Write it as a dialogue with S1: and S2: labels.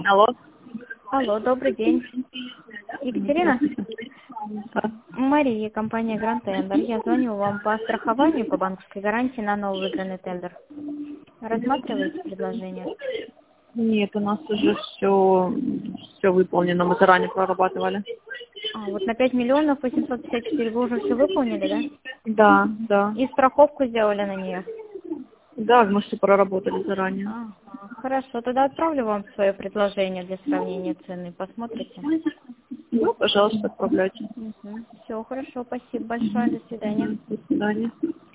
S1: Алло.
S2: Алло, добрый день. Екатерина? Мария, компания Grand Tender. Я звоню вам по страхованию по банковской гарантии на новый выигранный тендер. Рассматриваете предложение?
S1: Нет, у нас уже все выполнено, мы заранее прорабатывали.
S2: Вот на 5 миллионов 854 вы уже все выполнили, да?
S1: Да, да.
S2: И страховку сделали на нее?
S1: Да, мы все проработали заранее.
S2: Ага, хорошо, тогда отправлю вам свое предложение для сравнения цены. Посмотрите.
S1: Ну, пожалуйста, отправляйте.
S2: Все, хорошо, спасибо большое, до свидания.
S1: До свидания.